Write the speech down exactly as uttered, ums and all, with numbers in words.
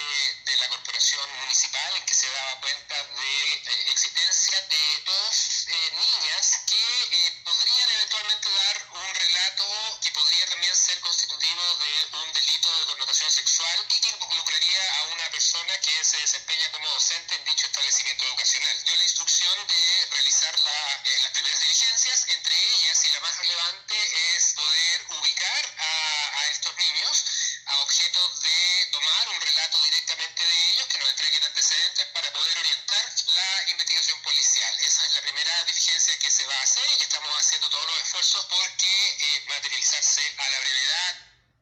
de, de la corporación municipal en que se daba cuenta de eh, existencia de dos eh, niñas que eh, podrían eventualmente dar un relato que podría también ser constitutivo de un delito de connotación sexual y que involucraría a una persona que se desempeña como docente en dicho establecimiento educacional. Dio la instrucción de realizar la, eh, las primeras diligencias, entre ellas, y la más relevante, es poder ubicar a, a estos niños a objeto de tomar un relato directamente de ellos, que nos entreguen antecedentes para poder orientar la investigación policial. Esa es la primera diligencia que se va a hacer y que estamos haciendo todos los esfuerzos porque eh, materializarse a la brevedad